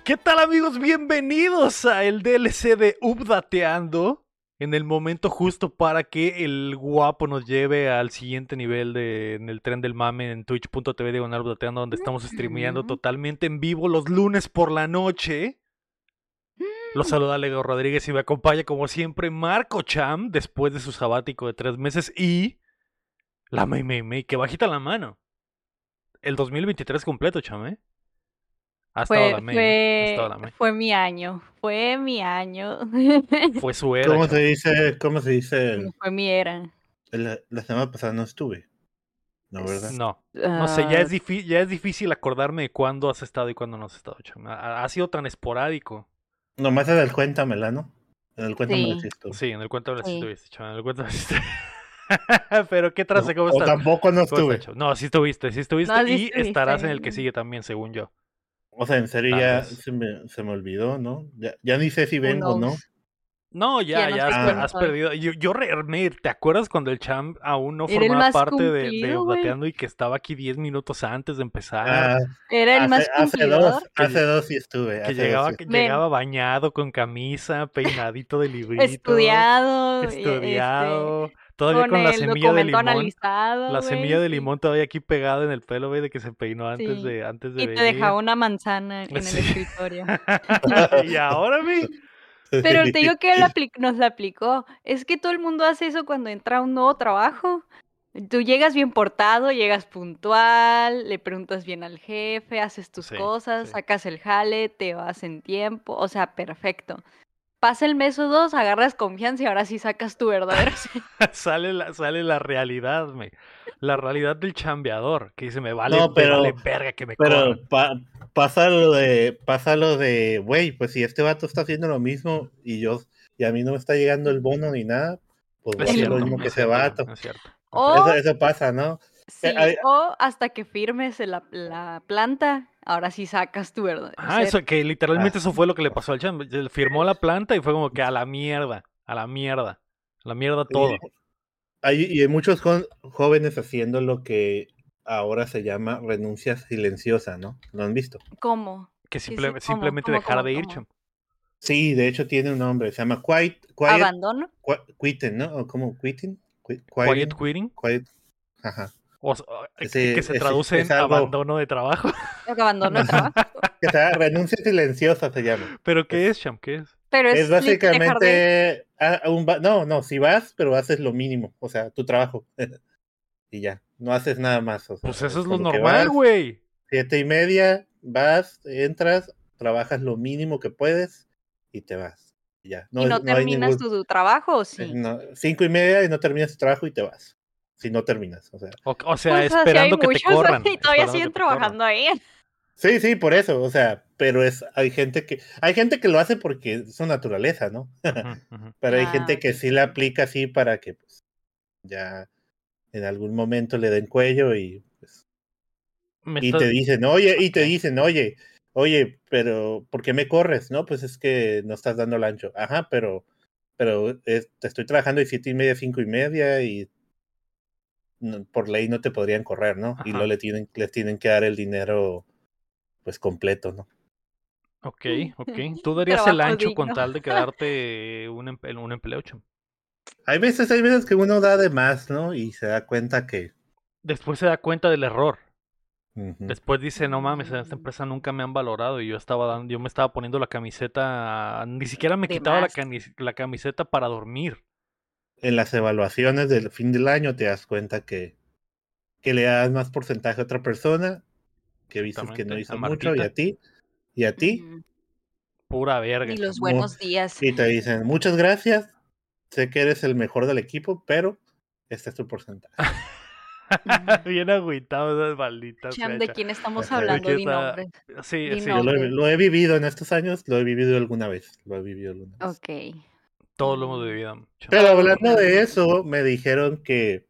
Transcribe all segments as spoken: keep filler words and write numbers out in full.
¿Qué tal, amigos? Bienvenidos a el D L C de Updateando, en el momento justo para que el guapo nos lleve al siguiente nivel de, en el tren del mame en twitch punto tv diagonal Updateando, donde estamos streameando totalmente en vivo los lunes por la noche. Los saluda Lego Rodríguez y me acompaña como siempre Marco Cham, después de su sabático de tres meses, y la Mei Mei Mei, que bajita la mano. El dos mil veintitrés completo, Cham, ¿eh? Ha estado la Fue, Mei, ¿eh? Ha estado fue, la Mei. fue mi año, fue mi año. Fue su era, ¿Cómo Cham. se dice? ¿Cómo se dice? Fue mi era. La, la semana pasada no estuve. No, ¿verdad? No. No sé, ya Ah, es, difí- ya es difícil acordarme de cuándo has estado y cuándo no has estado, Cham. Ha, ha sido tan esporádico. Nomás en el cuéntamela, ¿no? En el cuéntamela Sí. sí estuve. Sí, en el cuento de la Sí. estuviste, Cham. En el cuento de la estuviste. Pero qué traza, O, ¿cómo o estás? tampoco no ¿Cómo estás, estuve. Cham? No, sí estuviste, sí estuviste No, sí y estuviste. estarás en el que sigue también, según yo. O sea, en serio Tal ya vez. se me, se me olvidó, ¿no? Ya, ya ni sé si Who vengo o no. knows? No, ya, Ya no ya sé has, quién per- has soy. perdido. Yo, yo re- me- ¿te acuerdas cuando el Champ aún no Era el formaba más parte de, de cumplido, güey. Updateando y que estaba aquí diez minutos antes de empezar? Ah, Era el hace, más hace dos, cumplidor. Que, hace dos sí estuve. que Hace llegaba, dos sí que estuve. Ven, llegaba bañado, con camisa, peinadito de librito, estudiado, y, este, estudiado, todavía con con la el semilla de documento limón. analizado, La güey, semilla de sí. limón todavía aquí pegada en el pelo, güey, de que se peinó antes Sí. de, antes de Y te venir. dejaba una manzana en Sí. el escritorio. Y ahora, mi. Pero te digo que él apli- nos la aplicó. Es que todo el mundo hace eso cuando entra a un nuevo trabajo. Tú llegas bien portado, llegas puntual, le preguntas bien al jefe, haces tus Sí, cosas, sí. sacas el jale, te vas en tiempo, o sea, perfecto. Pasa el mes o dos, agarras confianza y ahora sí sacas tu verdadero ser. sale, la, sale la realidad, me. La realidad del chambeador, que dice, me vale, No, me pero, vale verga que me pero corran. pa- pasa lo de, pasa lo de, güey, pues si este vato está haciendo lo mismo y yo, y a mí no me está llegando el bono ni nada, pues voy Es a hacer lo cierto, mismo que es ese cierto, vato. Cham, es cierto. O, Eso, eso pasa, ¿no? Eh, sí, hay- o hasta que firmes la, la planta, ahora sí sacas tu verdadero Ah, ser. eso, que literalmente Ah. eso fue lo que le pasó al champ. Él firmó la planta y fue como que a la mierda, a la mierda, a la mierda todo. Hay, y hay muchos jo- jóvenes haciendo lo que ahora se llama renuncia silenciosa, ¿no? ¿Lo han visto? ¿Cómo? Que Sí, simple- sí, ¿cómo? simplemente ¿Cómo, dejara cómo, de ir, cómo? champ. Sí, de hecho tiene un nombre, se llama Quiet, quiet ¿Abandono? Qui- Quitting, ¿no? ¿O cómo? Quitting, Qui- Quiet quieting, quitting. quiet, ajá. O, s- Ese- que se ese- traduce es en algo abandono de trabajo. ¿Abandono de trabajo? que se llama renuncia silenciosa se llama. ¿Pero qué Es, es, champ? ¿Qué es? Pero es es lit- dejar de... básicamente a- a un va- no, no, si vas, pero haces lo mínimo, o sea, tu trabajo y ya, no haces nada más, o sea, Pues eso es lo como que normal, vas, güey. siete y media, vas, entras, trabajas lo mínimo que puedes y te vas. Y ya. No, ¿Y no es- no hay terminas ningún. tu, tu trabajo o eh, sí? no, cinco y media y no terminas tu trabajo y te vas. Si no terminas, o sea. O, o sea, Pues así hay esperando que te muchos corran. y todavía esperando siguen que te corran. trabajando ahí. Sí, sí, por eso, o sea, pero es, hay gente que, hay gente que lo hace porque es su naturaleza, ¿no? Ujú, ujú. Pero hay Ah, gente que ok. sí la aplica así para que pues, ya en algún momento le den cuello y pues, Me y está- te dicen, oye, y te Ok. dicen, oye, oye, pero ¿por qué me corres? No, pues es que no estás dando el ancho. Ajá, pero, pero es- te estoy trabajando de siete y media, cinco y media y no- por ley no te podrían correr, ¿no? Y Ajá. luego le tienen, les tienen que dar el dinero pues completo, ¿no? Ok, ok. Tú darías el Trabajo ancho con digno. tal de quedarte un, empe- un empleo, champ. Hay veces, hay veces que uno da de más, ¿no? Y se da cuenta que Después se da cuenta del error. ujú, Después dice, no mames, en esta Mm, empresa nunca me han valorado y yo estaba dando, yo me estaba poniendo la camiseta, ni siquiera me de quitaba la, más. cani- la camiseta para dormir. en las evaluaciones del fin del año te das cuenta que, que le das más porcentaje a otra persona, que dices que no Exactamente, a hizo mucho, y Martita, a ti, y a ti, Ujú. pura verga, Y los champ. mu- buenos días. y te dicen, muchas gracias, sé que eres el mejor del equipo, pero este es tu porcentaje. Ujú. Bien agüitado esas malditas Cham, ¿de fechas. quién estamos Ajá. De hablando? que Di está... nombres. Sí, Di sí, Yo lo he, nombres. lo he vivido en estos años, lo he vivido alguna vez, lo he vivido alguna vez. Ok. todo lo hemos Mm, vivido, champ. Pero Todos hablando lo de hemos eso, me dijeron que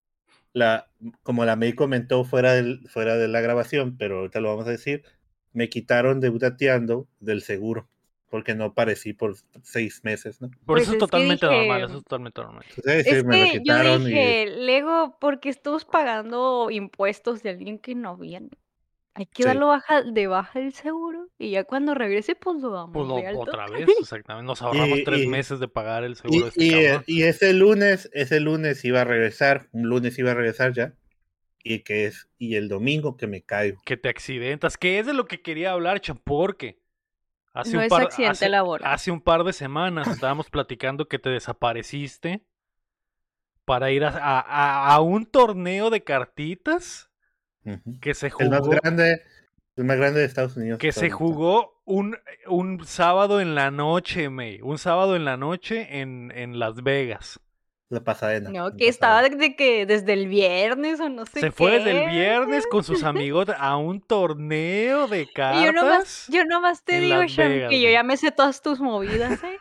la, como la May comentó fuera, del, fuera de la grabación, pero ahorita lo vamos a decir, me quitaron de Utateando del seguro, porque no aparecí por seis meses, ¿no? Por Pues eso es es que totalmente normal, dije, eso es totalmente normal. Sí, sí, es me lo que yo quitaron y dije, Lego, porque estamos pagando impuestos de alguien que no viene. Hay que Sí. darlo baja, de baja el seguro y ya cuando regrese, pues lo damos Pues lo, de alta. otra vez, exactamente. Nos ahorramos Y, tres y, meses de pagar el seguro y, de este y, eh, cabrón. y ese lunes, ese lunes iba a regresar, un lunes iba a regresar ya, y que es, y el domingo que me caigo. Que te accidentas, que es de lo que quería hablar, Cham, porque hace No un es par, accidente hace, laboral. hace un par de semanas estábamos platicando que te desapareciste para ir a, a- a- a un torneo de cartitas Ujú. que se El más jugó, grande, el más grande de Estados Unidos. que hasta se ahorita. jugó un, un sábado en la noche, May, un sábado en la noche en, en Las Vegas. La Pasadena. No, la que estaba Pasadena. de que desde el viernes o no sé Se fue desde el qué. viernes con sus amigos a un torneo de Y yo nomás, cartas yo nomás te en digo, Las Sham, Vegas, que yo May. ya me sé todas tus movidas, ¿eh?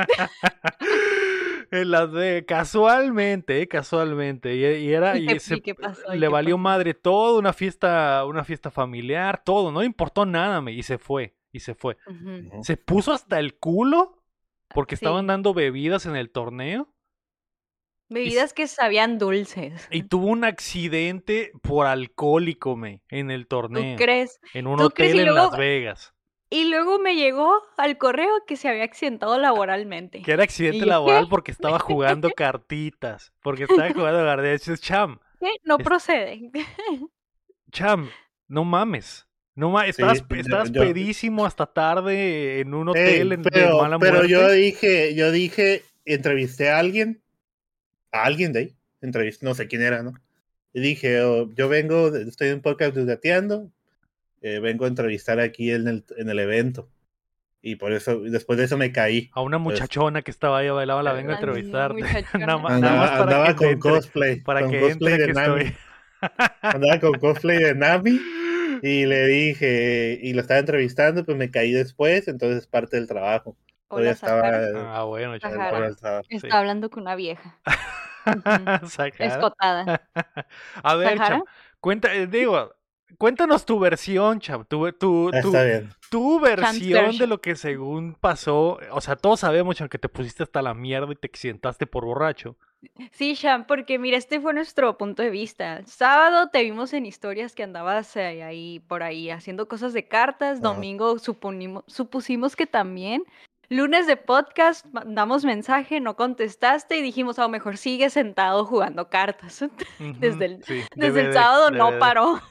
En Las Vegas, casualmente, eh, casualmente. Y, y era, ¿Y y qué, se, y qué pasó? ¿Y le qué valió pasó? madre todo, una fiesta, una fiesta familiar, todo, no le importó nada, me, y se fue, y se fue. Ujú. Ujú. Se puso hasta el culo porque estaban Sí, dando bebidas en el torneo y, s- bebidas que sabían dulces. y tuvo un accidente por alcohólico, me, en el ¿Tú torneo, crees? en un ¿Tú crees? hotel Y en luego, Las Vegas. y luego me llegó al correo que se había accidentado laboralmente. Que era Y accidente yo, ¿qué? laboral porque estaba jugando cartitas, porque estaba jugando cartitas. Cham, ¿Qué? No es- procede. Cham, no mames. No ma- estabas, Sí, yo, estabas yo, pedísimo hasta tarde en un hotel Ey, en- de pero, mala pero yo muerte. dije, yo dije, entrevisté a alguien, a alguien de ahí, entrevisté, no sé quién era, ¿no? Y dije, oh, yo vengo, de- estoy en un podcast de Gateando, eh, vengo a entrevistar aquí en el, en el evento. Y por eso, después de eso me caí. A una Pues, muchachona que estaba ahí a bailar, la vengo a eh, Ay, entrevistarte. Nada, muchachona. ma- nada más andaba, para que andaba me con entre, cosplay, para con que cosplay entre de que estoy. Nami. Andaba con cosplay de Nami y le dije, y lo estaba entrevistando, pues me caí después, entonces es parte del trabajo. Todavía Hola, estaba Sahara. eh, Ah, bueno, el chaval, para Sahara. el trabajo. sí. Está hablando con una vieja. Ujú. Sacada. Escotada. A ver, Sahara. Cham, cuenta, eh, digo, cuéntanos tu versión, Cham, tu, tu, Ah, tu, está bien. tu Cham's versión de version. lo que según pasó. O sea, todos sabemos, Cham, que te pusiste hasta la mierda y te accidentaste por borracho. Sí, Sham, porque mira, este fue nuestro punto de vista. Sábado te vimos en historias que andabas eh, ahí por ahí haciendo cosas de cartas. Ajá. Domingo suponimos, supusimos que también. Lunes de podcast, mandamos mensaje, no contestaste y dijimos, a lo mejor sigue sentado jugando cartas. Ujú, Desde el, sí, desde el D V D, sábado no D V D. paró.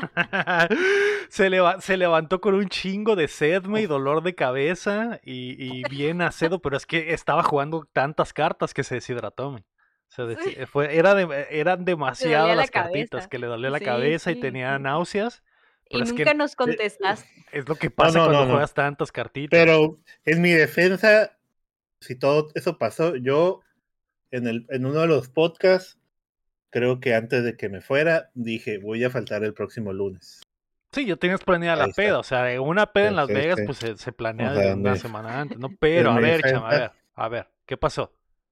Se, leva- se levantó con un chingo de sedme y dolor de cabeza y, y bien acedo, pero es que estaba jugando tantas cartas que se deshidrató. Me. Se des- Sí, fue, era de- eran le demasiadas dolía la las cartitas cabeza. que le dolía la Sí, cabeza y sí. tenía náuseas, pero Y es nunca que nos Eh, contestaste. es lo que No, pasa no, cuando no, no. juegas tantas cartitas. Pero en mi defensa, si todo eso pasó, yo en, el, en uno de los podcasts, creo que antes de que me fuera, dije, voy a faltar el próximo lunes. Sí, yo tenías planeada Ahí la peda, está. o sea, una peda en Las Sí, sí, Vegas sí. pues se, se planea O desde sea, una mi- semana antes, ¿no? Pero, en a mi ver, chama, a defensa. ver, a ver, ¿qué pasó?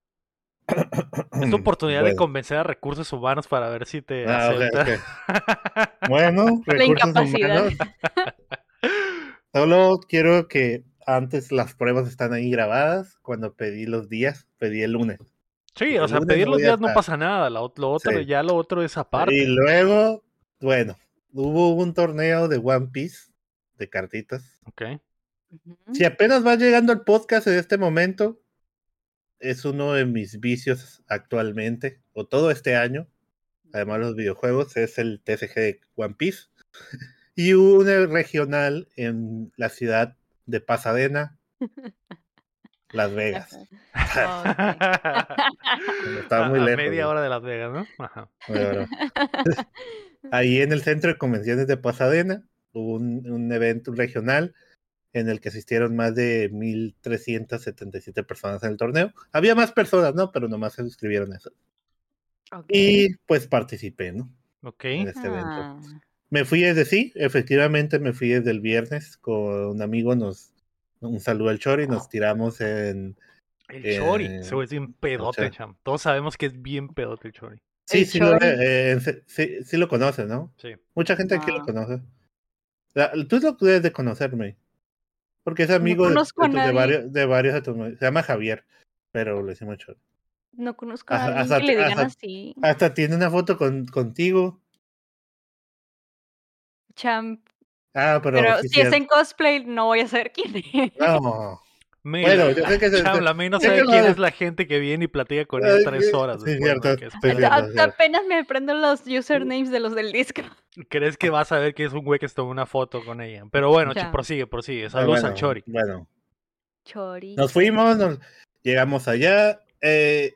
Es tu oportunidad de Bueno, convencer a recursos humanos para ver si te ah, ok, aceptan. ok. Bueno, La recursos incapacidad. humanos. Solo quiero que antes las pruebas están ahí grabadas. Cuando pedí los días, pedí el lunes. Sí, Dije, o el sea, lunes pedir no los voy a días no estar. pasa nada, lo, lo otro, Sí. ya lo otro es Y aparte. luego, bueno, hubo un torneo de One Piece, de cartitas. Ok. Ujú. Si apenas va llegando al podcast en este momento, es uno de mis vicios actualmente, o todo este año, además de los videojuegos, es el T C G de One Piece. Y hubo un regional en la ciudad de Pasadena, Las Vegas. Ajá. Ok. Estaba muy a, a lejos. media ¿no? hora de Las Vegas, ¿no? Ajá. Bueno, ahí en el centro de convenciones de Pasadena hubo un, un evento regional en el que asistieron más de mil trescientas setenta y siete personas en el torneo. Había más personas, ¿no? Pero nomás se suscribieron a eso. Ok. Y pues participé, ¿no? Ok. En este evento. Ah. Me fui desde sí, efectivamente me fui desde el viernes con un amigo, nos un saludo al Chori, nos tiramos en... El en- Chori, ese güey es bien el pedote, Chori. cham. Todos sabemos que es bien pedote el Chori. Sí, El sí lo, Chori. eh, sí, sí, sí lo conoces, ¿no? Sí. Mucha gente aquí lo No. conoce. La- tú lo debes de conocerme, porque es No amigo de, conozco a de, tu- de nadie. varios, de varios de tus... Se llama Javier, pero le decimos Chori. No conozco a Hasta, alguien hasta, que le digan hasta, así. hasta tiene una foto con, contigo. Champ, Ah, pero, Pero sí, si es cierto. en cosplay, no voy a saber quién es. No. Mira, Bueno, yo sé que se- Cham, la May no sé sabe que quién lo- es la gente que viene y platica con Ay, él tres que- horas sí, después, cierto, ¿no? Que es sí, pendejo. cierto. Hasta apenas me aprendo los usernames de los del disco. ¿Crees que vas a ver que es un güey que se tomó una foto con ella? Pero bueno, Ya. ch- prosigue, prosigue. Ah, Saludos al bueno, Chori. bueno. Chori. Nos fuimos, nos llegamos allá. Eh,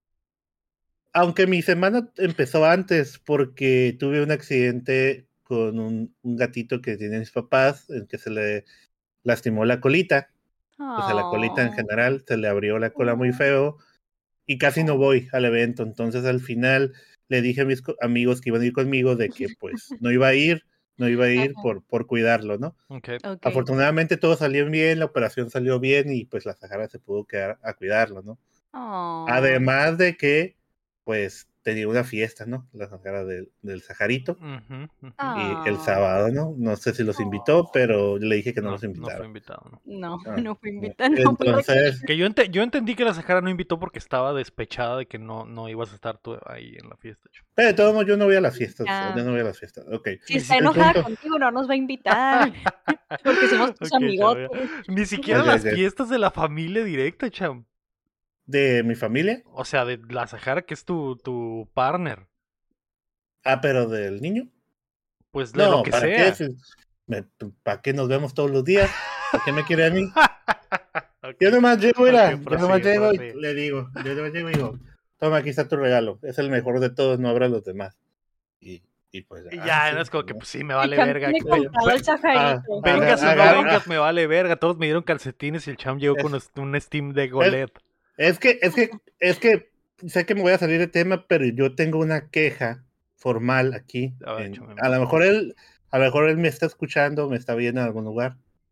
aunque mi semana empezó antes porque tuve un accidente con un, un gatito que tienen mis papás, en que se le lastimó la colita. O sea, la colita en Oh. general, se le abrió la cola muy feo y casi no voy al evento. Entonces al final le dije a mis co- amigos que iban a ir conmigo de que pues no iba a ir, no iba a ir Ajá. por, por cuidarlo, ¿no? Ok. Ok. Afortunadamente todo salió bien, la operación salió bien y pues la Sahara se pudo quedar a cuidarlo, ¿no? Oh. Además de que pues tenía una fiesta, ¿no? La Sahara del, del Saharito. Ujú, ujú. Y el Ah. sábado, ¿no? No sé si los invitó, pero yo le dije que no, No, los no fue invitara. invitado, ¿no? No, Ah, no fui no. invitada. No fui Entonces, Que yo, ente- yo entendí que la Sahara no invitó porque estaba despechada de que no, no ibas a estar tú ahí en la fiesta. Ch. pero de todos modos yo no voy a las fiestas, Ya. yo no voy a las fiestas. Ok. Si Ni está siquiera- El enojada punto- contigo, no nos va a invitar. Porque somos tus Ok, cham, ya. amigotes. Ni siquiera Ok, las ok. fiestas de la familia directa, cham. De mi familia. O sea, de la Sahara, que es tu, tu partner. Ah, pero del niño. Pues de lo No, que ¿para sea. qué? Si- me- ¿Para qué nos vemos todos los días? ¿Para qué me quiere a mí? Ok. Yo nomás llego, mira, Ok, yo nomás prosigue, llego y prosigue. le digo, yo nomás llego y digo, toma, aquí está tu regalo, es el mejor de todos, no abras los demás. Y, y pues, Y ah, ya, sí, no es como que, ¿no? pues sí, me Y vale Cham verga. tiene Ve- comprado el ve- Sajarito. ah, Vengas o no agarra- vengas, me vale verga. Todos me dieron calcetines y el cham llegó Es- con es- un Steam de Goled. Es que, es que, es que sé que me voy a salir de tema, pero yo tengo una queja formal aquí. A ver, en- échame. a lo mejor él, a lo mejor él me está escuchando, me está viendo en algún lugar.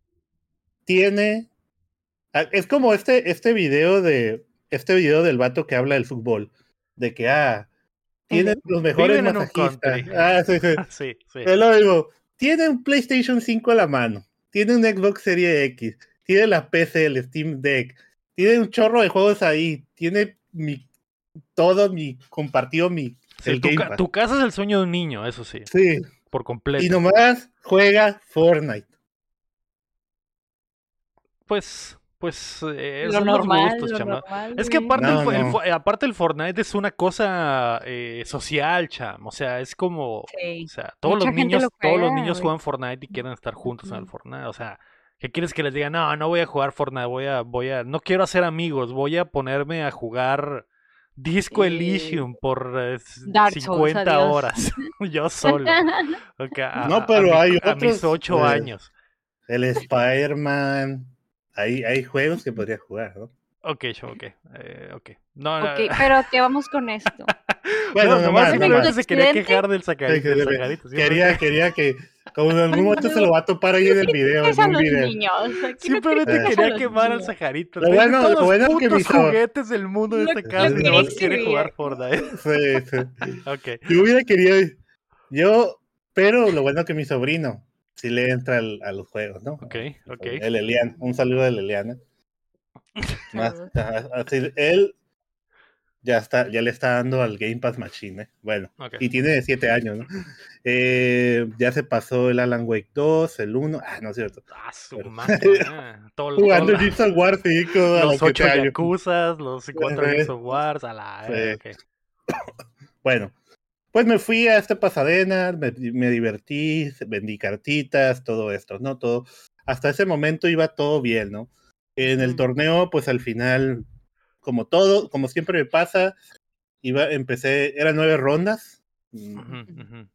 Tiene, ah, es como este, este video de, este video del vato que habla del fútbol, de que ah, tiene ¿El los mejores Viven en un masajistas. country. Ah, sí, sí. Sí, sí. Te lo digo, tiene un PlayStation cinco a la mano, tiene un Xbox Series X, tiene la P C, el Steam Deck, tiene un chorro de juegos ahí, tiene mi todo mi compartido mi Sí, el tu, Game ca- Pass. tu casa es el sueño de un niño, eso sí, Sí, por completo. y nomás juega Fortnite. Pues, pues, eh, Lo son normal, los gustos, lo chama. normal, Es que güey. aparte, No, el, fo- el no. fo- eh, aparte el Fortnite es una cosa eh, social, cham. O sea, es como, Sí. o sea, todos Mucha los gente niños, lo todos los juega, niños güey. juegan Fortnite y quieren estar juntos en el Ujú. Fortnite. O sea, ¿qué quieres que les diga? No, no voy a jugar Fortnite, voy a, voy a, no quiero hacer amigos, voy a ponerme a jugar Disco Eh, Elysium por eh, s- Dark Souls, cincuenta adiós. horas, yo solo. Ok, a, No, a- a pero mi- hay a mis otros, ocho eh, años. El Spider-Man. Hay, hay juegos que podría jugar, ¿no? Ok, yo, ok. Eh, ok. No, no, Ok, pero ¿qué vamos con esto? Bueno, no, nomás, nomás simplemente nomás. se quería ¿Accidente? quejar del Sí, sacarito. que Del debe- sacarito Quería, quería que, como en algún momento se lo va a topar ahí en el video, Es en a un los video. niños. Aquí no Simplemente critiques quería a los quemar al niños. sacarito. Lo Tiene bueno- todos lo los bueno que putos me hizo- juguetes del mundo en Lo- esta lo casa y quería nomás quiere exhibir. jugar Fortnite. Sí, sí. Ok. Yo hubiera querido, yo, pero lo bueno que mi sobrino sí le entra al- a los juegos, ¿no? Ok, ok. El Elian, un saludo del Eliana. Más, Saludos. ajá, así, él ya está, ya le está dando al Game Pass Machine, ¿eh? Bueno, Ok. y tiene siete años, ¿no? Eh, ya se pasó el Alan Wake dos, el uno, ah, no es cierto. Ah, su Pero- máquina. Todo, Jugando todo la- Gears of War cinco a los los ocho siete años. Yakuzas, los cuatro Sí. Gears of Wars, a la... eh, Sí. ok. Bueno, pues me fui a esta Pasadena, me, me divertí, vendí cartitas, todo esto, ¿no? Todo. Hasta ese momento iba todo bien, ¿no? En el Mm. torneo, pues al final, como todo, como siempre me pasa, iba, empecé, eran nueve rondas. mm, Ujú, ujú.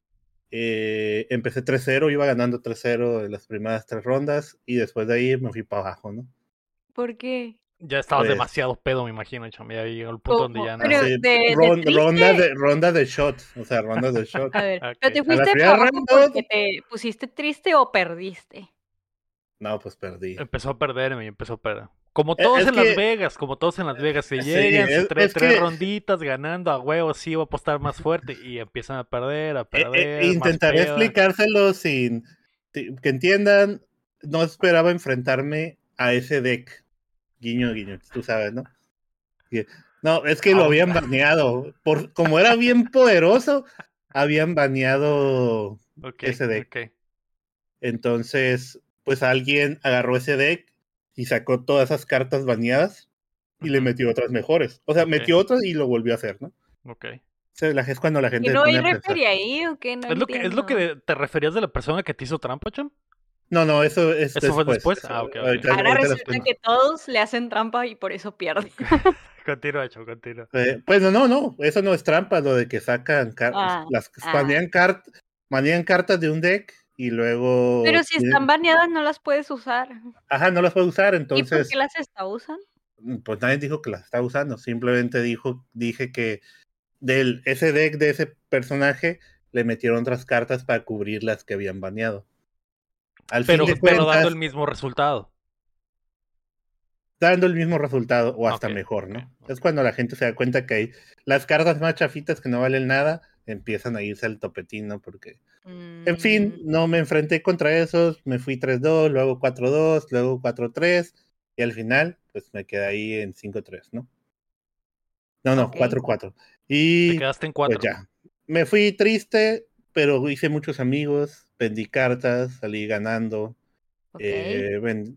eh, empecé tres cero, iba ganando tres cero en las primeras tres rondas y después de ahí me fui para abajo, ¿no? ¿Por qué? Ya estabas Pues- demasiado pedo, me imagino, cham. Ya llegó el punto donde ¿Cómo? ya Pero- nada. Así, de- de ron- triste. rondas de rondas de shots, o sea, rondas de shots. A ver, Ok. ¿pero te A la fuiste primera para abajo ronda- porque te pusiste triste o perdiste? No, pues perdí. Empezó a perderme y empezó a perder. Como Eh, todos es en que- Las Vegas, como todos en Las Vegas, se Sí, llegan, se es- traen es tres que- ronditas ganando a huevos, sí, va a apostar más fuerte y empiezan a perder, a Eh, perder. eh, más intentaré peda. explicárselo sin ti- que entiendan. No esperaba enfrentarme a ese deck. Guiño, guiño, tú sabes, ¿no? Y- No, es que lo Ah, habían baneado. Por, como era bien poderoso, habían baneado Ok, ese deck. ok. Entonces, pues alguien agarró ese deck y sacó todas esas cartas baneadas y le Ujú. metió otras mejores. O sea, Ok. metió otras y lo volvió a hacer, ¿no? Ok. O sea, la- es cuando la gente ¿Y se no hay pone a pensar. referee ahí o qué? No ¿Es lo que, es lo entiendo. que te referías de la persona que te hizo trampa, Cham? No, no, eso es ¿Eso fue después. después? Eso, Ah, ok, ok. ahorita, Ahora ahorita les resulta cuento. que todos le hacen trampa y por eso pierde. Continúa, Cham, continúa. Eh, pues no, no, no, eso no es trampa, lo de que sacan car- Ah, las ah. banean, cart banean cartas de un deck y luego Pero si tienen- están baneadas no las puedes usar. ajá, no las puede usar, ¿Y por entonces qué las está usando? pues nadie dijo que las está usando, simplemente dijo, dije que del ese deck de ese personaje le metieron otras cartas para cubrir las que habían baneado. Al Pero, fin de pero dando cuentas, el mismo resultado. dando el mismo resultado o hasta Ok, mejor, ok, ¿no? ok. Es cuando la gente se da cuenta que hay las cartas más chafitas que no valen nada, empiezan a irse al topetín, ¿no? Porque, en fin, Mm, no me enfrenté contra esos, me fui tres dos, luego cuatro dos, luego cuatro tres, y al final, pues me quedé ahí en cinco tres, ¿no? No, no, ok. cuatro cuatro. Te Y quedaste en pues cuatro. ya, me fui triste, pero hice muchos amigos, vendí cartas, salí ganando. Ok. eh, ven-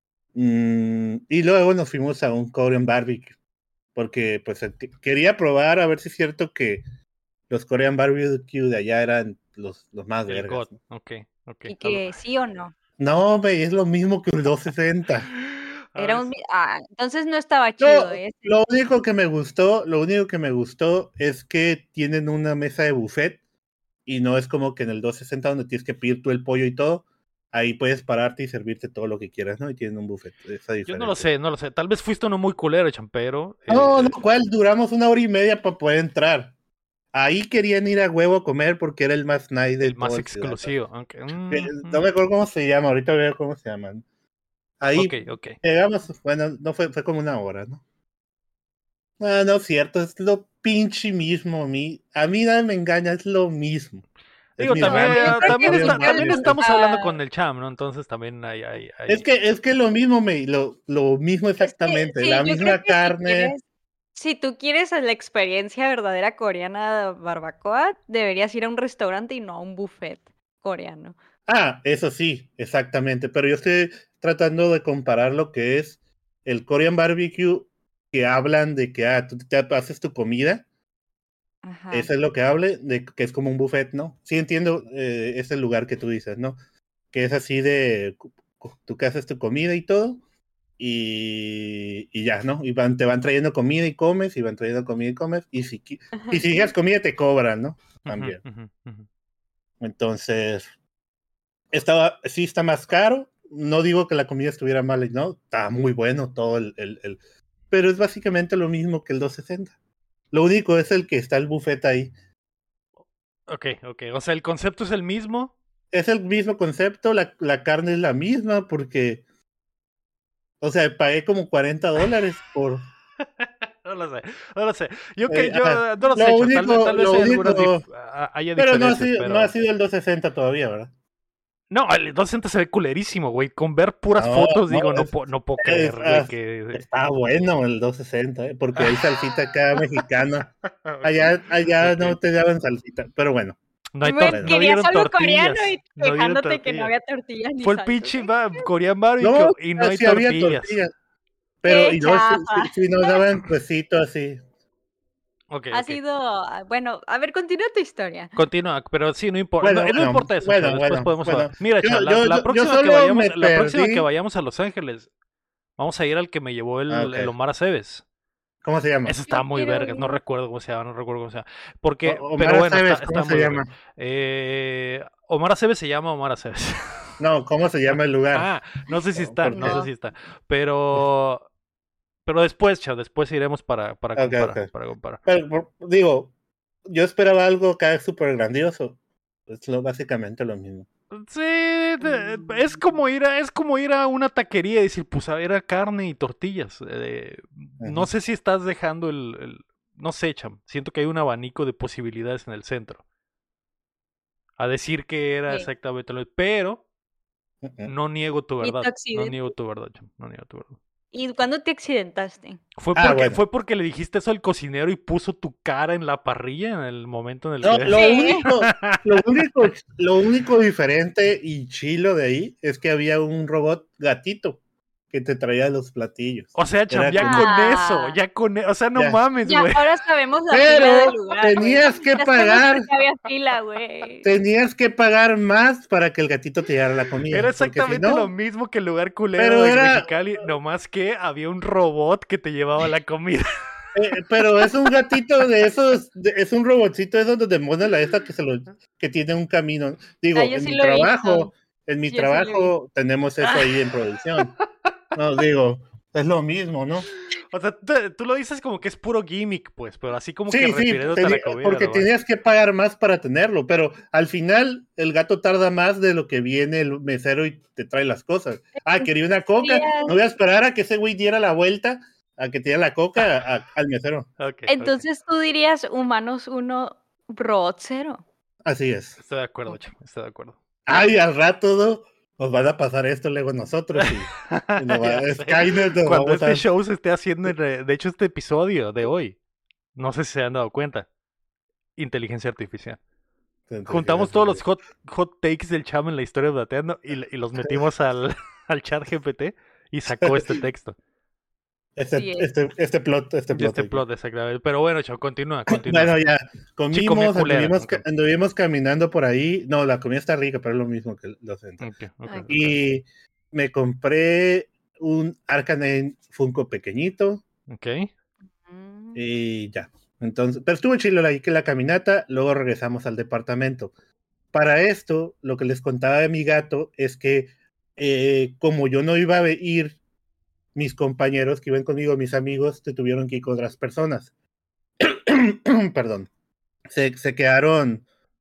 mm, y luego nos fuimos a un Korean barbecue, porque pues eh, que- quería probar a ver si es cierto que los Korean barbecue de allá eran los, los más El God. vergas, ¿no? Ok, ok. ¿Y A ver. que sí o no? No, güey, es lo mismo que un doscientos sesenta. A Era ver. un... mi- Ah, entonces no estaba No, chido ese. lo único que me gustó, lo único que me gustó es que tienen una mesa de buffet y no es como que en el doscientos sesenta donde tienes que pedir tú el pollo y todo, ahí puedes pararte y servirte todo lo que quieras, ¿no? Y tienen un buffet, esa Yo no lo diferencia. sé, no lo sé. Tal vez fuiste uno muy culero, champero. No, no, Eh, ¿cuál? Duramos una hora y media para poder entrar. Ahí querían ir a huevo a comer porque era el más nice de el más toda el ciudad, ¿no? exclusivo. Aunque, Eh, mm, No mm. me acuerdo cómo se llama, ahorita veo cómo se llaman. Ok, Ahí ok. llegamos, bueno, no fue, fue como una hora, ¿no? Ah, no es cierto, es lo pinche mismo a mí. A mí nada me engaña, es lo mismo. Es Digo, mi también, No, random yo creo también, que Korean está, si también quieres... barbecue. estamos hablando con ah, el Cham, ¿no? Entonces también hay, hay, hay... Es que, es que lo mismo, me, lo, lo mismo es que exactamente, sí, la yo creo misma que si carne. quieres... Si tú quieres la experiencia verdadera coreana de barbacoa, deberías ir a un restaurante y no a un buffet coreano. Ah, eso sí, exactamente. Pero yo estoy tratando de comparar lo que es el Korean barbecue, que hablan de que ah, tú te haces tu comida. Ajá. Eso es lo que hable, de que es como un buffet, ¿no? Sí entiendo eh, ese lugar que tú dices, ¿no? Que es así de cu- cu- tú que haces tu comida y todo, y, y ya, ¿no? Y van, te van trayendo comida y comes, y van trayendo comida y comes, y si, qui- y si digas comida te cobran, ¿no? Ujú, También. ujú, ujú. Entonces, estaba, sí está más caro. No digo que la comida estuviera mala, y no, está muy bueno todo el, el, el- pero es básicamente lo mismo que el doscientos sesenta. Lo único es el que está el buffet ahí. Ok, ok. O sea, el concepto es el mismo. Es el mismo concepto, la, la carne es la misma, porque, o sea, pagué como cuarenta dólares por... No lo sé, no lo sé. Yo que eh, yo ajá. eh, no lo sé, Lo Cham. Tal vez, único, tal vez lo hay algunas único, dif- a- haya pero no ha diferencias, sido, no ha pero. sido el doscientos sesenta todavía, ¿verdad? No, el doscientos sesenta se ve culerísimo, güey. Con ver puras No, fotos, no, digo, no, es, po- no puedo es, creer, güey, ah, que. está bueno el doscientos sesenta, ¿eh? Porque hay salsita acá mexicana. Ok, Allá, allá ok. no te daban salsita, pero bueno, No, hay tor- Bueno, bueno. no querías dieron algo coreano tortillas. y No dieron quejándote que no tortillas. había tortillas ni Fue el salsas. pinche ¿Eh? ba- Korean barbecue No, y no hay sí había tortillas. tortillas, pero ¡Qué y no, sí, sí, chafa! sí nos daban quesito así. Ok, Ha ok. sido... ah, Bueno, a ver, continúa tu historia. Continúa, pero sí, no importa. No, Bueno, no bueno, importa eso, Chava. bueno, Después bueno, podemos hablar. bueno. Mira, Yo, Chava, la, yo, la yo, yo próxima que solo vayamos, me la próxima que perdí. vayamos a Los Ángeles, vamos a ir al que me llevó Ah, el, ok. el Omar Aceves. ¿Cómo se llama? Ese Yo está muy quiero vergas, no ir. recuerdo cómo se llama, no recuerdo cómo se llama. Porque, O- pero Omar bueno, está, Aceves, ¿cómo está se muy llama? verga. Eh, Omar Aceves se llama Omar Aceves. No, ¿cómo se llama el lugar? Ah, no sé si Oh, está, no sé porque, No. si está. Pero, pero después, Chava, después iremos para, para ok, comparar, ok. para comparar. Pero, por- digo, yo esperaba algo acá súper grandioso. Es lo, básicamente lo mismo. Sí, de- es Mm, como ir a, es como ir a una taquería y decir, pues a ver, a carne y tortillas. Eh, no Ajá. sé si estás dejando el, el- no sé, Cham. Siento que hay un abanico de posibilidades en el centro. A decir que era sí. exactamente lo, pero Ujú. no niego tu ¿Y tu verdad. No accidente? niego tu verdad, Cham. No niego tu verdad. ¿Y cuándo te accidentaste? ¿Fue Ah, porque, bueno. ¿Fue porque le dijiste eso al cocinero y puso tu cara en la parrilla en el momento en el No, que... lo Sí. único, lo único, lo único diferente y chilo de ahí es que había un robot gatito que te traía los platillos. O sea, Era cham, ya como- con eso, Ah. ya con eso, o sea, no Ya. mames, Ya, güey. ahora sabemos la Pero fila del lugar, güey. tenías que Ya sabemos pagar. por qué había fila, güey. Tenías que pagar más para que el gatito te llevara la comida. Era porque si exactamente no- lo mismo que el lugar culero Pero de era- Mexicali, nomás que había un robot que te llevaba la comida. eh, pero es un gatito de esos, de- es un robotcito de esos donde mueve la esta que se lo, que tiene un camino. Digo, Ah, yo en sí mi lo he trabajo, visto. en mi Yo sí lo he trabajo tenemos eso ahí en producción. No, digo, es lo mismo, ¿no? O sea, tú, tú lo dices como que es puro gimmick, pues, pero así como que Sí, sí, refiriéndote a la teni- comida. porque nomás. tenías que pagar más para tenerlo, pero al final el gato tarda más de lo que viene el mesero y te trae las cosas. Ah, quería una coca, Días. no voy a esperar a que ese güey diera la vuelta a que te diera la coca a- a- al mesero. Ok, ok. Entonces tú dirías humanos uno, robot cero. Así es. Estoy de acuerdo, chamo, estoy de acuerdo. Ay, al rato ¿no? nos van a pasar esto luego nosotros y, y nos va- Ya sé. Skynet nos va a Cuando este botar. show se esté haciendo, en re- de hecho este episodio de hoy, no sé si se han dado cuenta, inteligencia artificial. Juntamos todos los hot, hot takes del chamo en la historia de Dateando y, y los metimos al, al chat G P T y sacó este texto. Este, Sí, este, este plot, este Y plot. este aquí. plot, exactamente. Pero bueno, chavo, continúa, continúa. Bueno, ya, Sí, comida comimos, culera, anduvimos, ok. ca- anduvimos caminando por ahí. No, la comida está rica, pero es lo mismo que los centros. Ok, ok, Ok. ok. Y me compré un Arcanine Funko pequeñito Ok. Mm. y ya. Entonces, pero estuvo chido ahí que la caminata, luego regresamos al departamento. Para esto, lo que les contaba de mi gato es que eh, como yo no iba a ir, mis compañeros que iban conmigo, mis amigos, se tuvieron que ir con otras personas. Perdón. Se, se quedaron.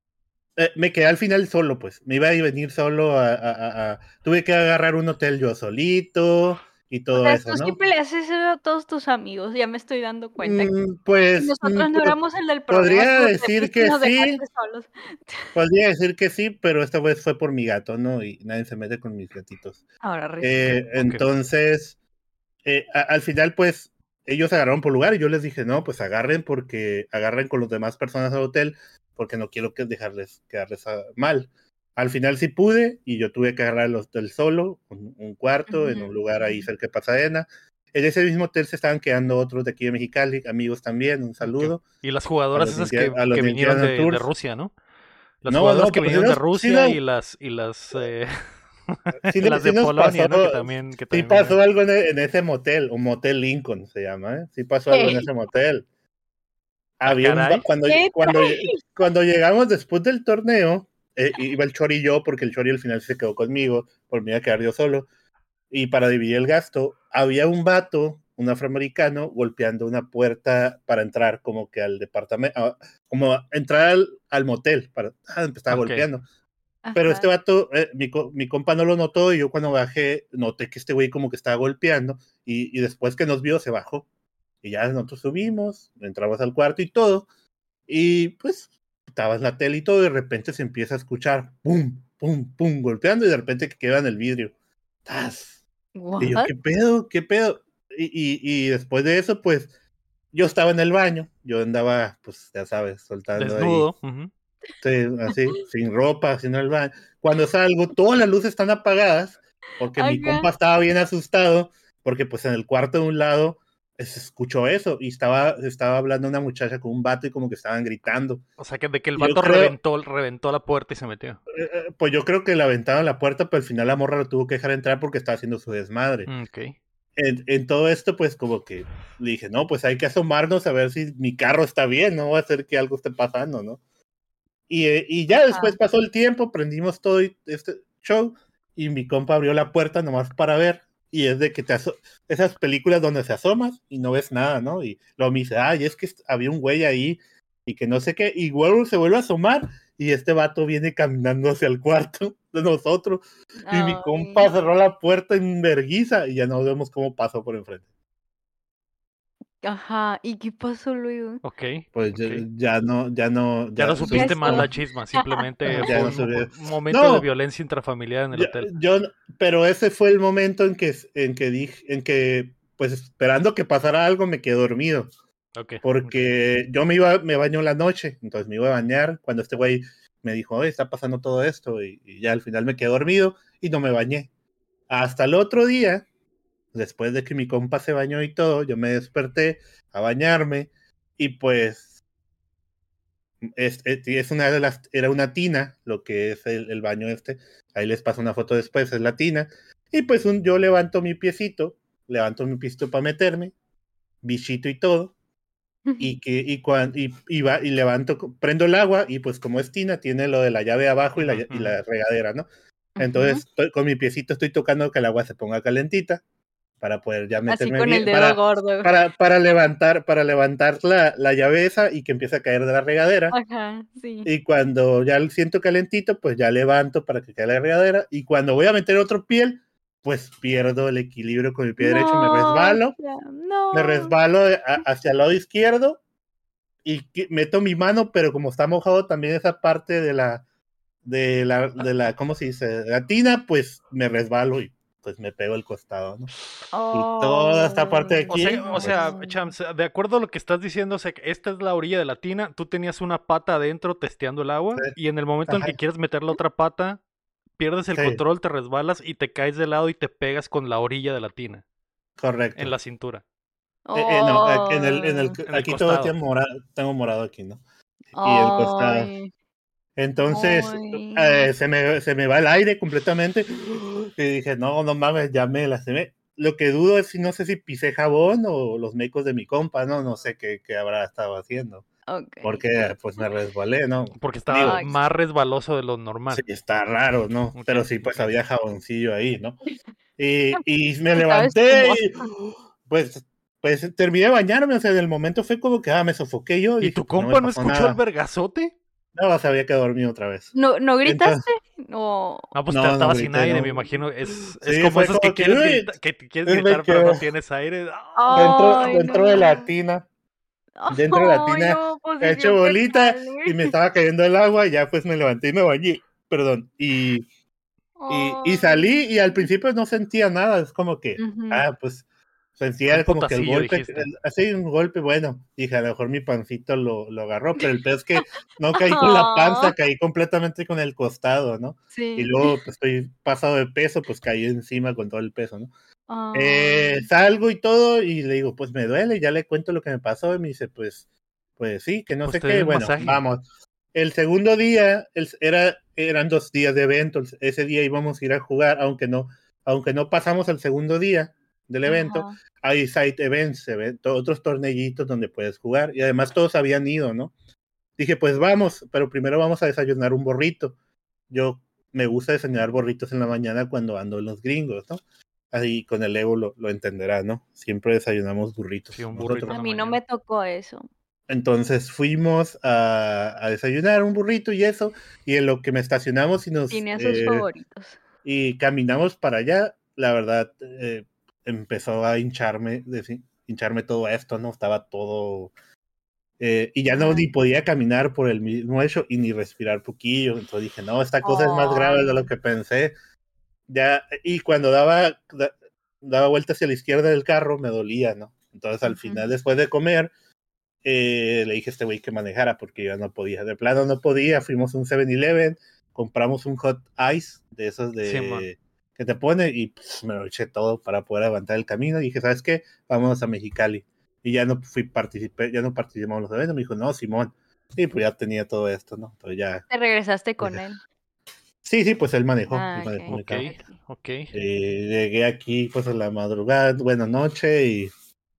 Eh, me quedé al final solo, pues. Me iba a venir solo a, a- a- a- Tuve que agarrar un hotel yo solito y O todo sea, eso, tú ¿no? siempre le haces eso a todos tus amigos, ya me estoy dando cuenta. Mm, Y pues. nosotros mm, no po- éramos el del problema, podría tú te decir fuiste y que nos sí. dejaste solos. Podría decir que sí, pero esta vez fue por mi gato, ¿no? Y nadie se mete con mis gatitos. Ahora resulta. Eh, entonces, eh, a- al final, pues, ellos agarraron por lugar y yo les dije, no, pues agarren porque agarren con las demás personas al hotel porque no quiero que dejarles quedarles a- mal. Al final sí pude y yo tuve que agarrar el hotel solo, un, un cuarto en un Ujú, lugar ahí ujú. cerca de Pasadena. En ese mismo hotel se estaban quedando otros de aquí de Mexicali, amigos también, un saludo. Y las A jugadoras los esas India- que, a los que de vinieron Indiana de, de Tours. Rusia, ¿no? Las No, jugadoras no, que pues sí vinieron de nos- sí Rusia nos- y las y las eh, Sí, las sí de nos Polonia, ¿no? Que pasó- también, que Sí también pasó vinieron. algo en, e- en ese motel, un motel Lincoln se llama, ¿eh? Sí pasó algo en ¿Qué? ese motel. Ah, Había un ba- caray. cuando, ¿Qué cuando, cuando llegamos después del torneo, eh, iba el Chori y yo, porque el Chori al final se quedó conmigo, por mí iba a quedar yo solo, y para dividir el gasto, había un vato, un afroamericano, golpeando una puerta para entrar como que al departamento, como a entrar al, al motel, para, ah, estaba Ok. golpeando. Pero este Ajá. vato, eh, mi, co- mi compa no lo notó y yo cuando bajé noté que este güey como que estaba golpeando y, y después que nos vio se bajó. Y ya nosotros subimos, entramos al cuarto y todo. Y pues estaba en la tele y todo y de repente se empieza a escuchar pum, pum, pum, golpeando y de repente que queda en el vidrio. ¡Tas! Y yo, What? ¿qué pedo? ¿Qué pedo? Y, y, y después de eso, pues yo estaba en el baño, yo andaba, pues ya sabes, soltando ahí. Desnudo. Ujú. Sí, así, sin ropa, sin el baño. Cuando salgo, todas las luces están apagadas, porque mi Ajá. compa estaba bien asustado, porque pues en el cuarto de un lado eh, se escuchó eso, y estaba, estaba hablando una muchacha con un vato y como que estaban gritando. O sea, que de que el Yo vato creo- reventó, reventó la puerta y se metió. Eh, eh, Pues yo creo que le aventaron la puerta, pero al final la morra lo tuvo que dejar entrar porque estaba haciendo su desmadre. Mm, Ok. En, en todo esto, pues como que le dije, no, pues hay que asomarnos a ver si mi carro está bien, no va a ser que algo esté pasando, ¿no? Y, eh, y ya después pasó el tiempo, prendimos todo y- este show y mi compa abrió la puerta nomás para ver y es de que te aso- esas películas donde se asomas y no ves nada, ¿no? Y luego me dice, ay, es que est- había un güey ahí y que no sé qué, y luego se vuelve a asomar y este vato viene caminando hacia el cuarto de nosotros y mi Ay. compa cerró la puerta en verguiza y ya no vemos cómo pasó por enfrente. Ajá. ¿Y qué pasó luego? Ok. Pues ok. ya, ya no, ya no, Ya no supiste Ya más sé. la chisma, simplemente Ya fue no un, supe. un momento No. de violencia intrafamiliar en el Yo, hotel. yo- pero ese fue el momento en que, en que dije, en que pues esperando que pasara algo, me quedé dormido. Okay, porque okay. yo me iba, me baño en la noche, entonces me iba a bañar cuando este güey me dijo, oye, está pasando todo esto, y, y ya al final me quedé dormido y no me bañé. Hasta el otro día, después de que mi compa se bañó y todo, yo me desperté a bañarme y pues es, es, es una de las, era una tina, lo que es el, el baño este, ahí les paso una foto después, es la tina, y pues un, yo levanto mi piecito, levanto mi piecito para meterme, bichito y todo, y que y, cuando, y, y, va, y levanto, prendo el agua y pues como es tina, tiene lo de la llave abajo y la, Uh-huh, y la regadera, ¿no? Ujú. Entonces estoy, con mi piecito estoy tocando que el agua se ponga calentita para poder ya Así meterme con el bien, dedo para, gordo. para, para levantar, para levantar la, la llave esa y que empiece a caer de la regadera. Ajá, sí. Y cuando ya lo siento calentito, pues ya levanto para que caiga la regadera. Y cuando voy a meter otro pie, pues pierdo el equilibrio con el pie derecho, me No, resbalo, no. me resbalo a, hacia el lado izquierdo y que, meto mi mano, pero como está mojado también esa parte de la, de la, de la, ¿cómo se dice? De la tina, pues me resbalo y pues me pego el costado, ¿no? Y toda esta parte de Oh, O sea, aquí, o sea, pues, Champs, de acuerdo a lo que estás diciendo, o sea, que esta es la orilla de la tina, tú tenías una pata adentro testeando el agua sí, y en el momento en ajá, que quieres meter la otra pata, pierdes el sí, control, te resbalas y te caes de lado y te pegas con la orilla de la tina en correcto. la cintura, Eh, eh, no, aquí- en el, en el, oh, en el aquí todo tiene costado. morado, tengo morado aquí, ¿no? Y el costado. ay, Entonces, ay. eh, se, me, se me va el aire completamente. Y dije, no, no mames, ya me lastimé. Lo que dudo es si no sé si pisé jabón o los mecos de mi compa, ¿no? No sé qué, qué habrá estado haciendo. Ok. Porque pues me resbalé, ¿no? Porque estaba Digo, Ay, más resbaloso de lo sí, normal. está raro, ¿no? Ok, Pero sí, pues ok. había jaboncillo ahí, ¿no? Y, y me estaba levanté espumoso. y pues, pues terminé de bañarme, o sea, en el momento fue como que, ah, me sofoqué yo, y ¿Y dije, tu pues no me compa no pasó escuchó el nada. vergazote? No, sabía que dormí otra vez. ¿No, no Entonces, gritaste? No. No, pues te no, no estaba sin grité, aire, me no. imagino. Es, es Sí, como fue esas que como que, quieres uy, gritar, que te quieres me gritar pero no quedé tienes aire. ¡Ah! dentro, Ay, dentro de la no. tina, dentro de la Ay, tina, no, he hecho posición bolita fetal. y me estaba cayendo el agua y ya pues me levanté y me bañé, perdón, y Y, y Ay. salí y al principio no sentía nada, es como que, Ujú. ah, pues Un sentía como que el potacillo, golpe, dijiste. el- así un golpe, bueno, dije, a lo mejor mi pancito lo, lo agarró, pero el peor es que no caí con la Ah, panza, caí completamente con el costado, ¿no? Y sí. luego pues, estoy pasado de peso, pues caí encima con todo el peso, ¿no? Eh, Ay. salgo y todo y le digo, pues me duele, ya le cuento lo que me pasó y me dice, pues, pues sí, que no Pues sé te qué, doy un bueno, masaje. vamos. El segundo día el- era, eran dos días de evento, ese día íbamos a ir a jugar, aunque no, aunque no pasamos al segundo día del evento, Ajá. hay side events, event- otros tornillitos donde puedes jugar y además todos habían ido, ¿no? Dije, pues vamos, pero primero vamos a desayunar un burrito. Yo me gusta desayunar burritos en la mañana cuando ando en los gringos, ¿no? Ahí con el Evo lo, lo entenderá, ¿no? Siempre desayunamos Sí, burritos un burrito nosotros. en A la mí no me mañana. tocó eso. Entonces fuimos a, a desayunar un burrito y eso, y en lo que me estacionamos y nos Tiene a sus eh, favoritos. y caminamos para allá, la verdad eh, empezó a hincharme, de, hincharme todo esto, ¿no? Estaba todo eh, y ya no Ajá. ni podía caminar por el mismo hecho y ni respirar poquillo. Entonces dije, no, esta cosa es más grave de Ay. lo que pensé. Ya, y cuando daba, da, daba vuelta hacia la izquierda del carro, me dolía, ¿no? Entonces al Ujú. final, después de comer, eh, le dije a este güey que manejara porque yo no podía. De plano no podía, fuimos a un seven eleven, compramos un hot ice de esos Simón. de que te pone y pues, me lo eché todo para poder aguantar el camino. Y dije, ¿sabes qué? Vámonos a Mexicali. Y ya no fui, participé, ya no participamos en los eventos. Me dijo, no, Simón. Y pues ya tenía todo esto, ¿no? Entonces ya. Te regresaste con él. Sí, sí, pues él manejó, él Ah, manejó ok. mi Ok, carro. Ok. ok. Eh, llegué aquí pues a la madrugada, buena noche y,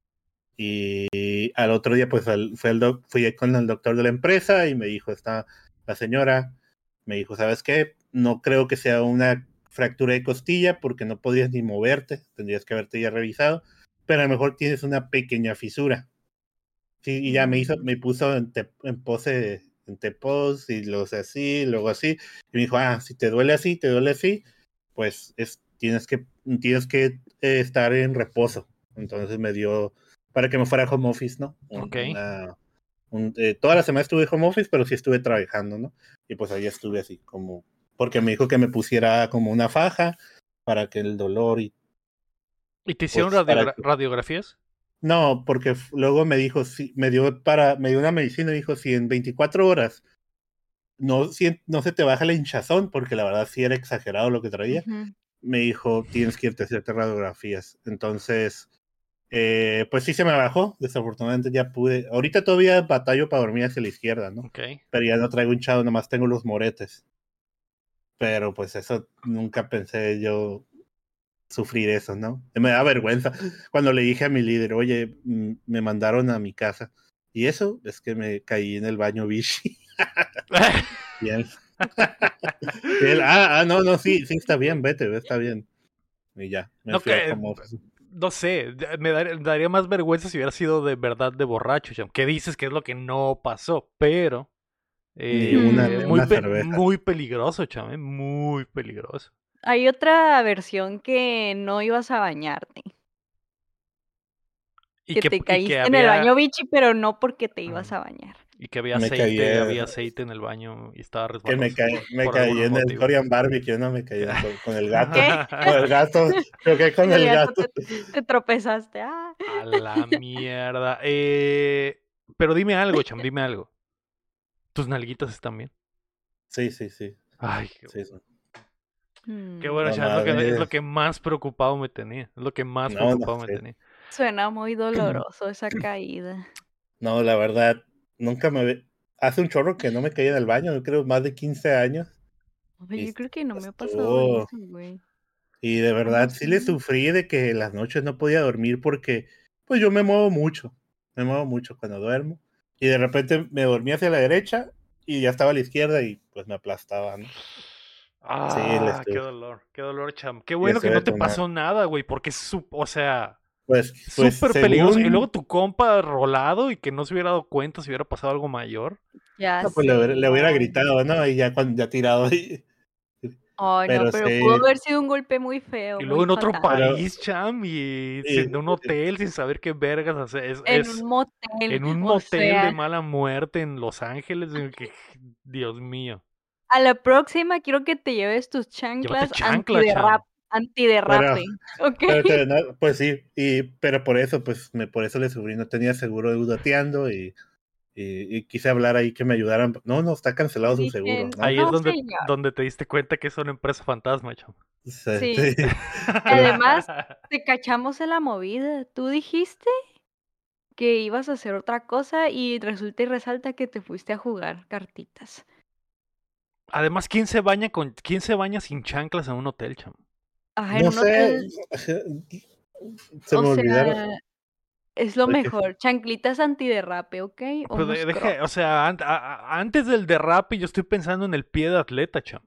y al otro día pues al, fui, al doc, fui con el doctor de la empresa y me dijo, está la señora, me dijo, ¿sabes qué? No creo que sea una fractura de costilla porque no podías ni moverte, tendrías que haberte ya revisado, pero a lo mejor tienes una pequeña fisura. Sí, y ya me hizo, Mm. me puso en, te, en pose, en T-pose y luego así, luego así, y me dijo, ah, si te duele así, te duele así, pues es, tienes que, tienes que eh, estar en reposo. Entonces me dio, para que me fuera home office, ¿no? Un, Ok. una, un, eh, toda la semana estuve home office, pero sí estuve trabajando, ¿no? Y pues ahí estuve así, como, porque me dijo que me pusiera como una faja para que el dolor y ¿Y te hicieron Pues, para radiogra- que- radiografías? No, porque f- luego me dijo, sí, me dio para, me dio una medicina y dijo, si en veinticuatro horas no, si, no se te baja la hinchazón, porque la verdad sí era exagerado lo que traía, Ujú. me dijo, tienes que irte a hacerte radiografías. Entonces, eh, pues sí se me bajó, desafortunadamente ya pude. Ahorita todavía batallo para dormir hacia la izquierda, ¿no? Ok. Pero ya no traigo hinchado, nomás tengo los moretes. Pero pues eso nunca pensé yo sufrir eso, ¿no? Me da vergüenza cuando le dije a mi líder, oye, mm, me mandaron a mi casa. Y eso es que me caí en el baño Vichy. Y él, y él, ah, ah, no, no, sí, sí, está bien, vete, está bien. Y ya, me No, fui a que, como... no sé, me dar- daría más vergüenza si hubiera sido de verdad de borracho, Cham. Que dices que es lo que no pasó, pero Ni una, eh, ni muy, una pe- cerveza. muy peligroso, Cham, eh, muy peligroso. Hay otra versión que no ibas a bañarte. Y Que que, te y que caíste en el había, baño bichi, pero no porque te ibas ah, a bañar. y que había Me caí, aceite, eh, había aceite en el baño y estaba que me resbaloso. caí, me Por caí algún en el motivo. Korean Barbecue, no me caí en- con, con el gato. ¿Qué? Con el gato, choqué con En el el gato gato. te, te tropezaste. Ah. A la mierda. Eh, pero dime algo, Cham, dime algo. ¿Tus nalguitas están bien? Sí, sí, sí. Ay, qué, sí, sí. qué Mm, bueno, Cham, es lo Nomás, que, es eh, lo que más preocupado me tenía. Es lo que más no, no, preocupado me sí. tenía. Suena muy doloroso esa caída. No, la verdad, nunca me ve. Hace un chorro que no me caí en el baño, yo creo más de quince años. Ay, Y yo creo que no me ha pasado estuvo. eso, güey. Y de Ah, no verdad sí le sé. sufrí de que las noches no podía dormir porque, pues yo me muevo mucho. Me muevo mucho cuando duermo. Y de repente me dormí hacia la derecha y ya estaba a la izquierda y pues me aplastaba, ¿no? Sí, le Ah, qué estuve, dolor, qué dolor, Cham. Qué le bueno que estuve no te tomando. pasó nada, güey, porque es, su- o sea, Pues, pues súper peligroso. Y luego según, tu compa rolado y que no se hubiera dado cuenta si hubiera pasado algo mayor. Ya no, pues le, hubiera- sé. le hubiera Ay, gritado, ¿no? Y ya cuando ya tirado ahí. Ay, no, Pero pero pudo sí, haber sido un golpe muy feo, Y luego muy en otro fatal. pero país, Cham, y y- en un hotel sin saber qué vergas hacer. Es, En es un motel, en un o motel de sea, mala muerte en Los Ángeles. en el que, Dios mío. a la próxima quiero que te lleves tus Llévate chanclas chancla, antiderrap, Cham. pero, antiderrape, ¿ok? pero te- no, pues sí, y pero por eso, pues me por eso le sufrí, no tenía seguro de dateando y, y, y quise hablar ahí que me ayudaran. No, no, está Y cancelado su seguro, dije, ¿no? Ahí es no, donde, señor. donde te diste cuenta que es una empresa fantasma, Cham. Sí, Sí. sí, pero Además, te cachamos en la movida. Tú dijiste que ibas a hacer otra cosa y resulta y resalta que te fuiste a jugar cartitas. Además, ¿quién se baña con quién se baña sin chanclas en un hotel, Cham? Ah, en no un sé, hotel, se o me olvidaron. sea, es lo Porque, mejor. Chanclitas antiderrape, ¿ok? Pues de- Unos deje, o crocs. sea, an- a- a- antes del derrape yo estoy pensando en el pie de atleta, Cham.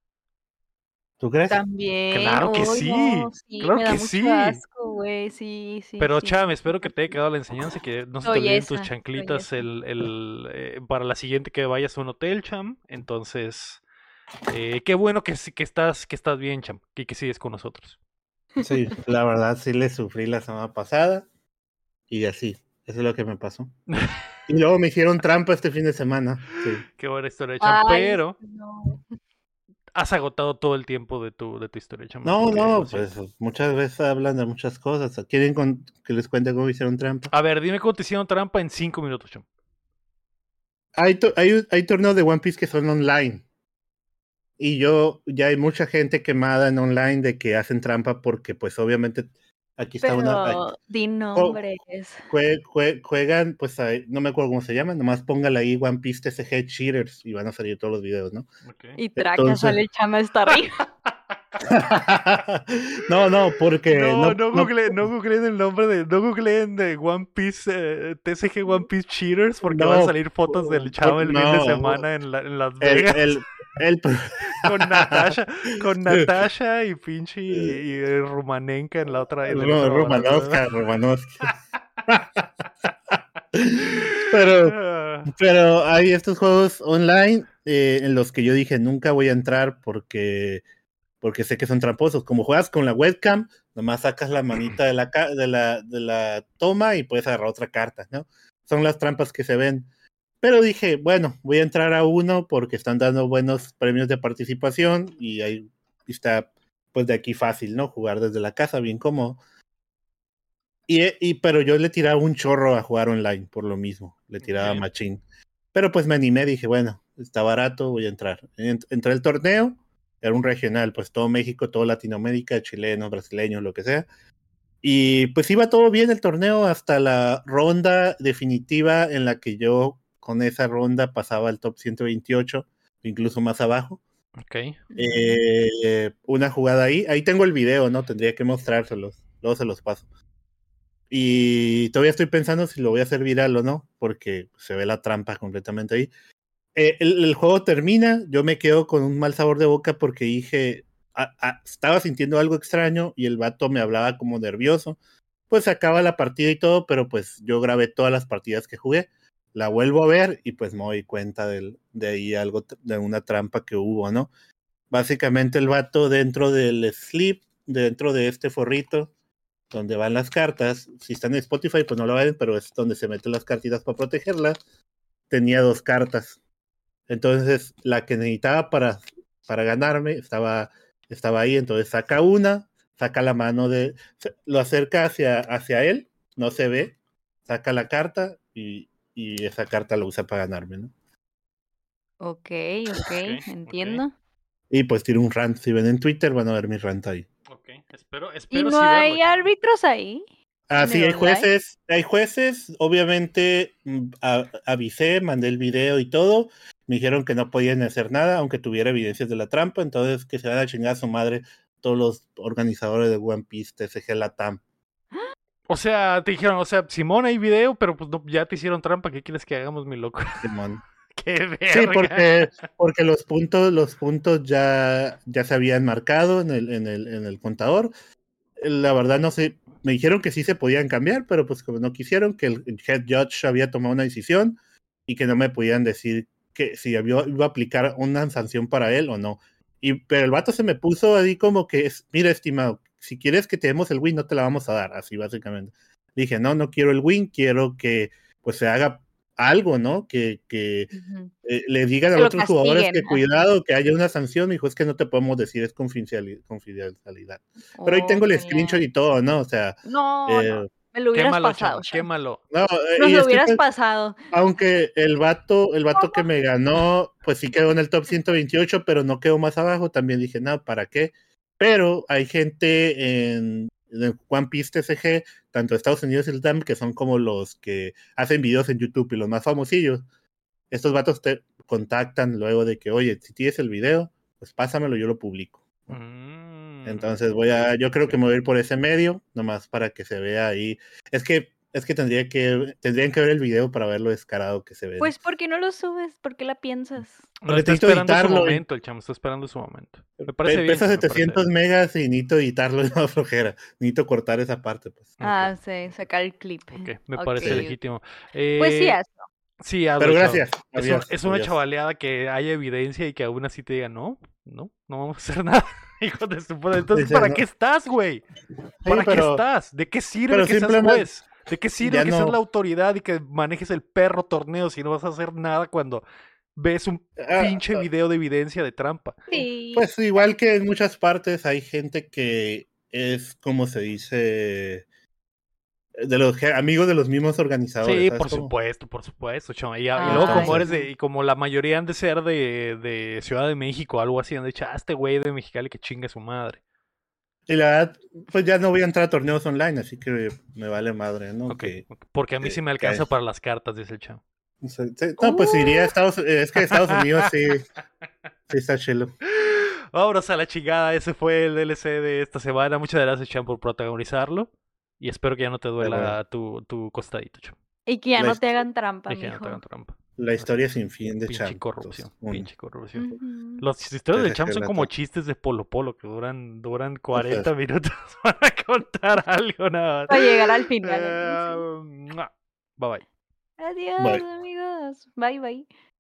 ¿tú crees? También, Claro que uy, no, sí, sí, claro me da que mucho sí. asco, güey, sí, sí, Pero sí, me Cham, da espero mucho que te haya asco. quedado la enseñanza, que no se te Soy olviden tus esa, soy chanclitas esa. el, el, eh, para la siguiente que vayas a un hotel, Cham. Entonces, eh, qué bueno que, sí- que, estás, que estás bien, Cham, y que sigues con nosotros. Sí, la verdad sí le sufrí la semana pasada y así, eso es lo que me pasó. Y luego me hicieron trampa este fin de semana, sí. Qué buena historia, Cham. Ay, Pero no. has agotado todo el tiempo de tu, de tu historia, Cham, así No, que lo no, pues siento. muchas veces hablan de muchas cosas. ¿Quieren con- que les cuente cómo hicieron trampa? A ver, dime cómo te hicieron trampa en cinco minutos, Cham. Hay, to- hay, hay torneos de One Piece que son online. Y yo, ya hay mucha gente quemada en online de que hacen trampa porque, pues, obviamente, aquí está una. Hay- Pero di jue- nombres. jue- jue- juegan, pues, ahí- no me acuerdo cómo se llama, nomás póngale ahí One Piece T C G Cheaters y van a salir todos los videos, ¿no? Ok. Y traca, Entonces. sale el chama hasta arriba. no, no, porque No, no, no no, googleen, no googleen el nombre de. No googleen de One Piece, eh, T C G One Piece Cheaters, porque van a no, salir fotos del por- chavo el fin de no, semana en, la- en Las el, Vegas el, el, con Natasha, con Natasha y pinche y, y Rumanenka en la otra, en el Ro- otro brazo. Romanovska, Romanovska. Pero, Ah, pero hay estos juegos online eh, en los que yo dije nunca voy a entrar porque, porque sé que son tramposos. Como juegas con la webcam, nomás sacas la manita de la, ca- de la, de la toma y puedes agarrar otra carta, ¿no? Son las trampas que se ven. Pero dije, bueno, voy a entrar a uno porque están dando buenos premios de participación y ahí está, pues de aquí fácil, ¿no? Jugar desde la casa, bien cómodo. Y, y, pero yo le tiraba un chorro a jugar online, por lo mismo. Le tiraba Ok. machín. Pero pues me animé, dije, bueno, está barato, voy a entrar. Ent- entré al torneo, era un regional, pues todo México, todo Latinoamérica, chilenos, brasileños, lo que sea. Y pues iba todo bien el torneo hasta la ronda definitiva en la que yo con esa ronda pasaba al top ciento veintiocho, incluso más abajo. Ok. Eh, una jugada ahí, ahí tengo el video, ¿no? Tendría que mostrárselos, luego se los paso. Y todavía estoy pensando si lo voy a hacer viral o no, porque se ve la trampa completamente ahí. Eh, el, el juego termina, yo me quedo con un mal sabor de boca porque dije, a, a, estaba sintiendo algo extraño y el vato me hablaba como nervioso. Pues se acaba la partida y todo, pero pues yo grabé todas las partidas que jugué, la vuelvo a ver y pues me doy cuenta del, de ahí algo, de una trampa que hubo, ¿no? Básicamente el vato dentro del sleep, dentro de este forrito, donde van las cartas, si están en Spotify pues no lo ven, pero es donde se meten las cartitas para protegerlas, tenía dos cartas. Entonces la que necesitaba para, para ganarme estaba, estaba ahí, entonces saca una, saca la mano de, lo acerca hacia, hacia él, no se ve, saca la carta y, y esa carta la usa para ganarme, ¿no? Ok, ok, Ok, entiendo. Y pues tiro un rant, si ven en Twitter van a ver mi rant ahí. Ok. Espero, ¿Y espero no sí verlo, hay chavo. árbitros ahí? Ah, ¿En sí, el hay online? jueces, hay jueces, obviamente mm, a- avisé, mandé el video y todo, me dijeron que no podían hacer nada, aunque tuviera evidencias de la trampa, entonces que se van a chingar a su madre todos los organizadores de One Piece, T C G Latam. O sea, te dijeron, o sea, Simón, hay video, pero pues no, ya te hicieron trampa. ¿Qué quieres que hagamos, mi loco? Simón. ¡Qué Sí, verga! porque, porque los puntos, los puntos ya, ya se habían marcado en el, en el, en el contador. La verdad no sé, me dijeron que sí se podían cambiar, pero pues como no quisieron, que el head judge había tomado una decisión y que no me podían decir que si había, iba a aplicar una sanción para él o no. Y, pero el vato se me puso ahí como que, es, mira, estimado, si quieres que te demos el win, no te la vamos a dar, así básicamente. Dije, no, no quiero el win, quiero que pues se haga algo, ¿no? Que, que Ujú. eh, le digan a Que los lo otros jugadores que castiguen. Ajá. cuidado, que haya una sanción. Me dijo, es que no te podemos decir, es confidenciali- confidencialidad. Pero ahí tengo Ok. el screenshot y todo, ¿no? O sea, No, no. eh, Me lo hubieras Quémalo, pasado, chava, Sean. quémalo. no, eh, Nos y lo estoy, hubieras pe- pasado. aunque el vato, el vato que me ganó, pues sí quedó en el top ciento veintiocho, pero no quedó más abajo, también dije, no, ¿para qué? Pero hay gente en, en One Piece T C G, tanto Estados Unidos y el D A M, que son como los que hacen videos en YouTube y los más famosillos. Estos vatos te contactan luego de que, oye, si tienes el video, pues pásamelo, yo lo publico. Mm. Entonces voy a, yo creo que me voy a ir por ese medio, nomás para que se vea ahí. Es que, es que tendría que, tendrían que ver el video para ver lo descarado que se ve, ¿no? Pues, ¿por qué no lo subes? ¿Por qué la piensas? No, Porque está necesito esperando su editarlo. Y momento, el chamo, está esperando su momento. Me pe- parece bien, pesa chamo, me parece setecientos bien. megas y necesito editarlo de una flojera. Necesito cortar esa parte, pues. Ok, Ah, sí, sacar el clip. ok, me Ok, parece Sí. legítimo. ok. Pues sí, Eh, hazlo. sí, hazlo, Pero chavo. gracias. Es, un- Adiós. es una Adiós. chavaleada que haya evidencia y que aún así te diga, no, no, no vamos a hacer nada, hijo de su puta. Entonces, Dice, ¿para no. qué estás, güey? Sí, ¿Para qué pero, estás? ¿De qué sirve pero que seas simplemente juez? ¿De qué sirve ya que seas la no. autoridad y que manejes el perro torneo si no vas a hacer nada cuando ves un Ah, pinche video de evidencia de trampa? Sí. pues igual que en muchas partes hay gente que es, como se dice, de los je- amigos de los mismos organizadores, Sí, ¿sabes por cómo? supuesto, por supuesto, chamo. Y, a- y luego Ay, como eres Entonces, de, y como la mayoría han de ser de, de Ciudad de México, algo así, han de echar, "Ah, este güey de Mexicali que chingue su madre". y la verdad, pues ya no voy a entrar a torneos online, así que me vale madre, ¿no? Ok, Que, ok, porque a mí sí eh, me que- alcanza para las cartas, dice el chamo. no, sé, sí, no, pues iría a Uh, Estados es que Estados Unidos sí, sí está chilo. Vámonos a la chingada, ese fue el D L C de esta semana. Muchas gracias, Cham, por protagonizarlo. Y espero que ya no te Pero bueno, duela tu, tu costadito, Cham. y que ya la, no his- te hagan trampa, Y que ya no te hagan mijo. trampa. la historia sin fin de Pinche Champ. corrupción, Uno. pinche corrupción. Ujú. Las historias del T C G Cham son como Latam. chistes de Polo Polo que duran, duran O sea, cuarenta minutos para contar algo nada más. Para llegar al final. ¿no? Sí. Eh, mua. Bye bye. Adiós, bye. amigos. Bye, bye.